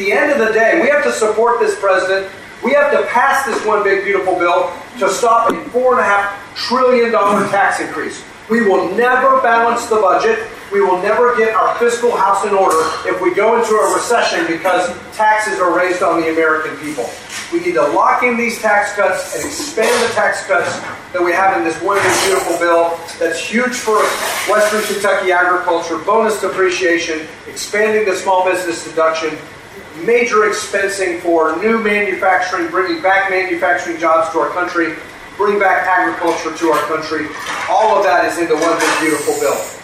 the end of the day, we have to support this president. We have to pass this one big beautiful bill to stop a $4.5 trillion tax increase. We will never balance the budget. We will never get our fiscal house in order if we go into a recession because taxes are raised on the American people. We need to lock in these tax cuts and expand the tax cuts that we have in this one big beautiful bill that's huge for Western Kentucky agriculture, bonus depreciation, expanding the small business deduction, major expensing for new manufacturing, bringing back manufacturing jobs to our country, bring back agriculture to our country. All of that is in the one big beautiful bill.